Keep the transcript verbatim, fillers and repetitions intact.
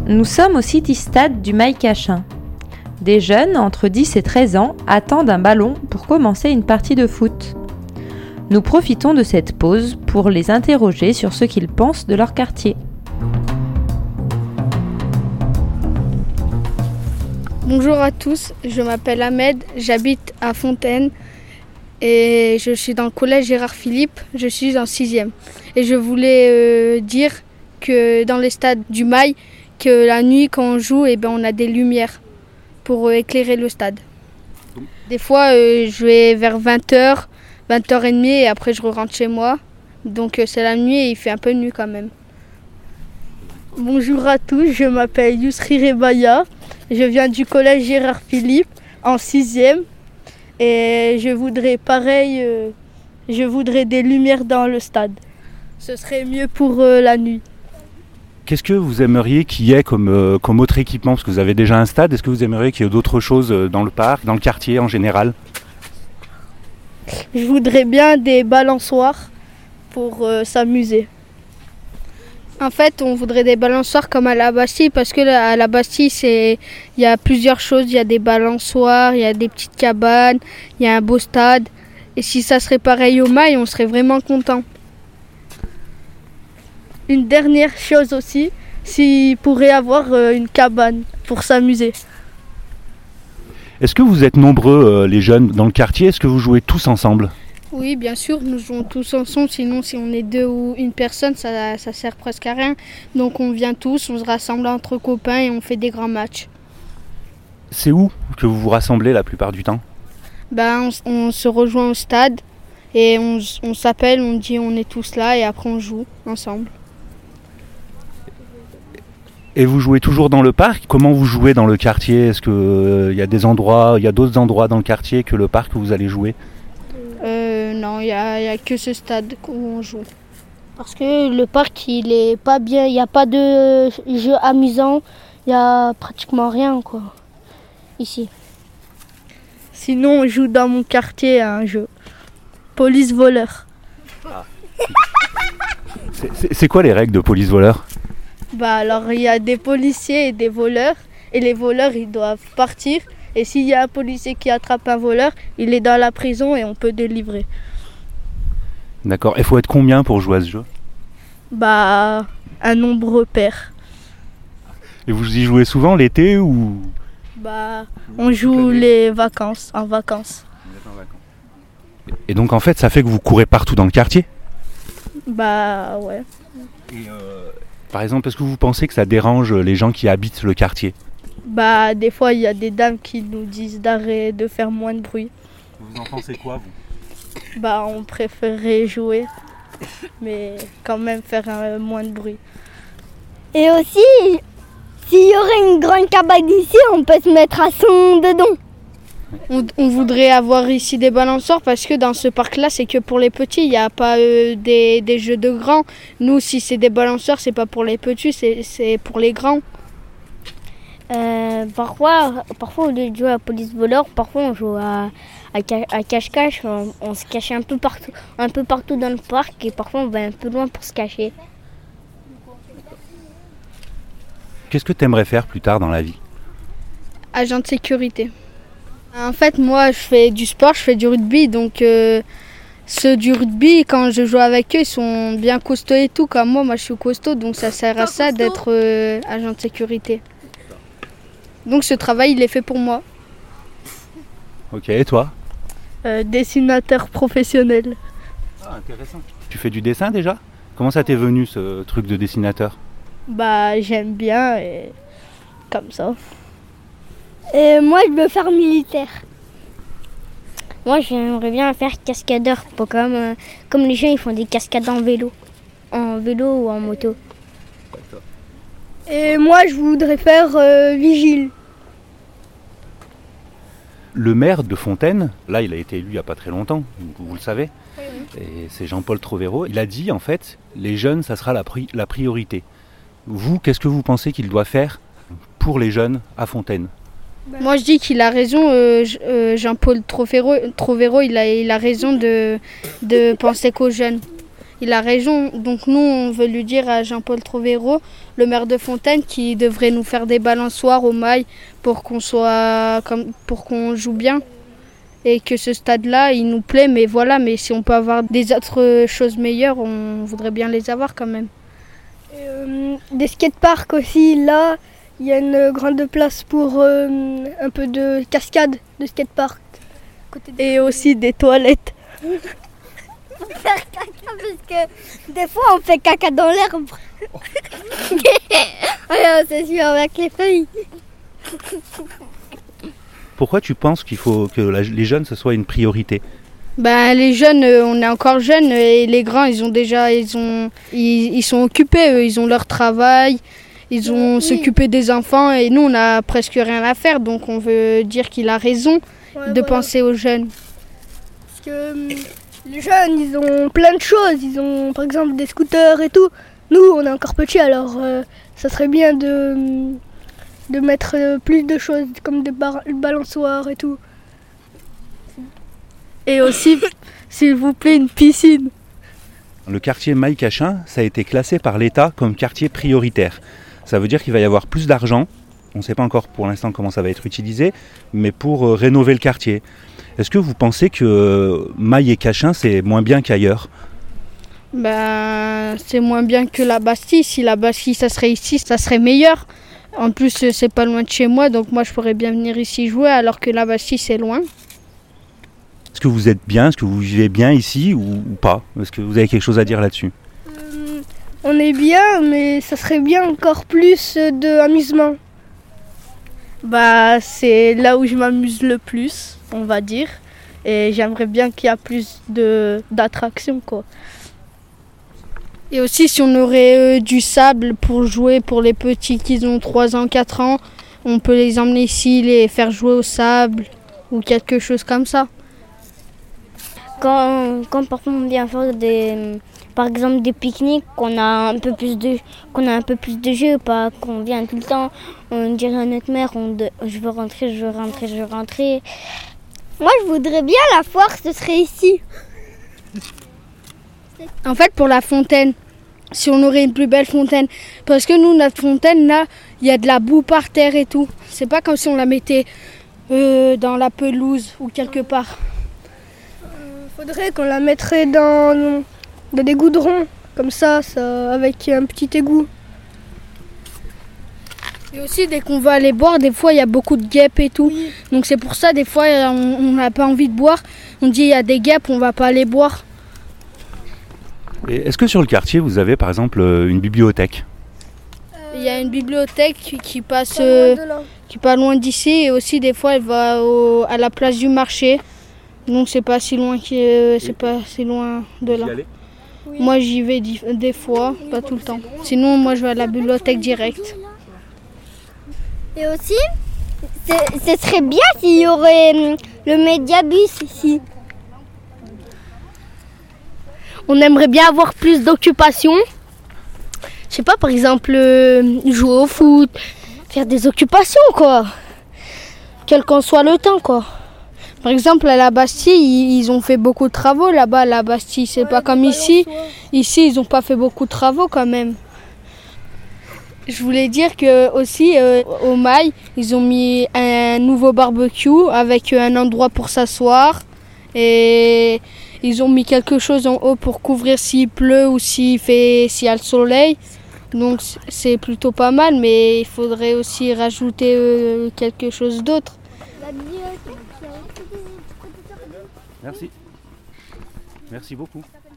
Nous sommes au City Stade du Maï-Cachin. Des jeunes entre dix et treize ans attendent un ballon pour commencer une partie de foot. Nous profitons de cette pause pour les interroger sur ce qu'ils pensent de leur quartier. Bonjour à tous, je m'appelle Ahmed, j'habite à Fontaine et je suis dans le collège Gérard Philippe, je suis en sixième. Et je voulais euh, dire que dans les stades du Maï, que la nuit quand on joue, eh ben, on a des lumières pour euh, éclairer le stade. Des fois euh, je vais vers vingt heures, vingt heures trente et après je rentre chez moi. Donc euh, c'est la nuit et il fait un peu nuit quand même. Bonjour à tous, je m'appelle Yousri Rebaya. Je viens du collège Gérard Philippe en sixième et je voudrais pareil, euh, je voudrais des lumières dans le stade. Ce serait mieux pour euh, la nuit. Qu'est-ce que vous aimeriez qu'il y ait comme, euh, comme autre équipement? Parce que vous avez déjà un stade, est-ce que vous aimeriez qu'il y ait d'autres choses dans le parc, dans le quartier en général? Je voudrais bien des balançoires pour euh, s'amuser. En fait, on voudrait des balançoires comme à la Bastille parce que à la Bastille, c'est il y a plusieurs choses. Il y a des balançoires, il y a des petites cabanes, il y a un beau stade. Et si ça serait pareil au Maï, on serait vraiment content. Une dernière chose aussi, s'il pourrait avoir euh, une cabane pour s'amuser. Est-ce que vous êtes nombreux, euh, les jeunes, dans le quartier? Est-ce que vous jouez tous ensemble? Oui, bien sûr, nous jouons tous ensemble, sinon si on est deux ou une personne, ça, ça sert presque à rien. Donc on vient tous, on se rassemble entre copains et on fait des grands matchs. C'est où que vous vous rassemblez la plupart du temps? Ben, on, on se rejoint au stade et on, on s'appelle, on dit on est tous là et après on joue ensemble. Et vous jouez toujours dans le parc? Comment vous jouez dans le quartier? Est-ce qu'il euh, y a des endroits, il y a d'autres endroits dans le quartier que le parc où vous allez jouer? Euh, non, il n'y a, y a que ce stade où on joue. Parce que le parc, il est pas bien, il n'y a pas de jeux amusants, il n'y a pratiquement rien, quoi, ici. Sinon, on joue dans mon quartier à un jeu. Police-voleur. Ah. c'est, c'est, c'est quoi les règles de police-voleur? Bah alors, il y a des policiers et des voleurs, et les voleurs, ils doivent partir. Et s'il y a un policier qui attrape un voleur, il est dans la prison et on peut délivrer. D'accord. Il faut être combien pour jouer à ce jeu? Bah, un nombre pair. Et vous y jouez souvent l'été ou? Bah, on joue les vacances, en vacances. Et donc en fait, ça fait que vous courez partout dans le quartier? Bah, ouais. Et euh, par exemple, est-ce que vous pensez que ça dérange les gens qui habitent le quartier? Bah, des fois, il y a des dames qui nous disent d'arrêter de faire moins de bruit. Vous en pensez quoi, vous? Bah, on préférerait jouer, mais quand même faire un, moins de bruit. Et aussi, s'il y aurait une grande cabane ici, on peut se mettre à son dedans. On, on voudrait avoir ici des balançoires parce que dans ce parc-là, c'est que pour les petits, il n'y a pas euh, des, des jeux de grands. Nous, si c'est des balançoires, c'est pas pour les petits, c'est, c'est pour les grands. Euh, parfois, parfois, au lieu de jouer à police-voleur, parfois on joue à, à, à cache-cache. On, on se cache un peu partout, un peu partout dans le parc et parfois on va un peu loin pour se cacher. Qu'est-ce que tu aimerais faire plus tard dans la vie? Agent de sécurité. En fait, moi, je fais du sport, je fais du rugby, donc euh, ceux du rugby, quand je joue avec eux, ils sont bien costauds et tout. Comme moi, moi, je suis costaud, donc ça sert à ça d'être euh, agent de sécurité. Donc ce travail, il est fait pour moi. Ok, et toi? euh, Dessinateur professionnel. Ah, intéressant. Tu fais du dessin déjà? Comment ça t'est venu ce truc de dessinateur? Bah, j'aime bien et comme ça. Et moi, je veux faire militaire. Moi, j'aimerais bien faire cascadeur, pour comme, euh, comme les gens ils font des cascades en vélo, en vélo ou en moto. Et moi, je voudrais faire euh, vigile. Le maire de Fontaine, là, il a été élu il n'y a pas très longtemps, vous, vous le savez, oui, oui. Et c'est Jean-Paul Trovero. Il a dit, en fait, les jeunes, ça sera la, pri- la priorité. Vous, qu'est-ce que vous pensez qu'il doit faire pour les jeunes à Fontaine? Moi, je dis qu'il a raison, euh, euh, Jean-Paul Trovero, Trovero il, a, il a raison de, de penser qu'aux jeunes. il a raison. Donc nous, on veut lui dire à Jean-Paul Trovero, le maire de Fontaine, qui devrait nous faire des balançoires au mail pour qu'on soit comme, pour qu'on joue bien. Et que ce stade-là, il nous plaît, mais voilà, mais si on peut avoir des autres choses meilleures, on voudrait bien les avoir quand même. Euh, des skateparks aussi, là, il y a une grande place pour euh, un peu de cascade de skatepark. Et aussi des toilettes. Faire caca parce que des fois on fait caca dans l'herbe. Ouais, c'est sûr, avec les feuilles. Pourquoi tu penses qu'il faut que la- les jeunes, ce soit une priorité? Ben, les jeunes, euh, on est encore jeunes et les grands, ils ont déjà, ils ont, ils, ils sont occupés, eux, ils ont leur travail, ils ont Oui. s'occuper des enfants et nous, on a presque rien à faire, donc on veut dire qu'il a raison Ouais, de voilà. penser aux jeunes. Parce que hum, les jeunes, ils ont plein de choses. Ils ont par exemple des scooters et tout. Nous, on est encore petits, alors euh, ça serait bien de, hum, de mettre euh, plus de choses comme des bar- balançoires et tout. Et aussi, s'il vous plaît, une piscine. Le quartier Maille-Cachin, ça a été classé par l'État comme quartier prioritaire. Ça veut dire qu'il va y avoir plus d'argent, on ne sait pas encore pour l'instant comment ça va être utilisé, mais pour euh, rénover le quartier. Est-ce que vous pensez que euh, Maille et Cachin, c'est moins bien qu'ailleurs? Ben, c'est moins bien que la Bastille. Si la Bastille, ça serait ici, ça serait meilleur. En plus, euh, c'est pas loin de chez moi, donc moi, je pourrais bien venir ici jouer, alors que la Bastille, c'est loin. Est-ce que vous êtes bien? Est-ce que vous vivez bien ici ou, ou pas? Est-ce que vous avez quelque chose à dire là-dessus? Hum, on est bien, mais ça serait bien encore plus d'amusement. Bah, c'est là où je m'amuse le plus, on va dire. Et j'aimerais bien qu'il y ait plus de d'attractions, quoi. Et aussi, si on aurait euh, du sable pour jouer pour les petits qui ont trois ans, quatre ans, on peut les emmener ici, les faire jouer au sable ou quelque chose comme ça. Quand, quand par contre on vient faire des, par exemple des pique-niques, qu'on a un peu plus de, qu'on a un peu plus de jeux, pas qu'on vient tout le temps, on dirait à notre mère, on de, je veux rentrer, je veux rentrer, je veux rentrer. Moi je voudrais bien la foire, ce serait ici. En fait, pour la fontaine, si on aurait une plus belle fontaine, parce que nous, notre fontaine, là, il y a de la boue par terre et tout. C'est pas comme si on la mettait euh, dans la pelouse ou quelque part. Faudrait qu'on la mettrait dans, dans des goudrons, comme ça, ça, avec un petit égout. Et aussi, dès qu'on va aller boire, des fois, il y a beaucoup de guêpes et tout. Oui. Donc c'est pour ça, des fois, on n'a pas envie de boire. On dit, il y a des guêpes, on va pas aller boire. Et est-ce que sur le quartier, vous avez par exemple une bibliothèque? Il y a une bibliothèque qui, qui passe euh, qui pas loin d'ici. Et aussi, des fois, elle va au, à la place du marché. Donc c'est pas si loin que, euh, c'est pas si loin de là. Oui. Moi j'y vais des fois, oui, pas tout le temps. Sinon moi je vais à la bibliothèque direct. Et aussi, ce serait bien s'il y aurait le médiabus ici. On aimerait bien avoir plus d'occupations. Je sais pas, par exemple, euh, jouer au foot, faire des occupations quoi. Quel qu'en soit le temps quoi. Par exemple, à la Bastille, ils ont fait beaucoup de travaux là-bas. La Bastille, c'est ouais, pas comme ici. Ici, ils n'ont pas fait beaucoup de travaux quand même. Je voulais dire que aussi euh, au Mail, ils ont mis un nouveau barbecue avec un endroit pour s'asseoir. Et ils ont mis quelque chose en haut pour couvrir s'il pleut ou s'il fait, s'il y a le soleil. Donc c'est plutôt pas mal, mais il faudrait aussi rajouter euh, quelque chose d'autre. Merci. Merci beaucoup.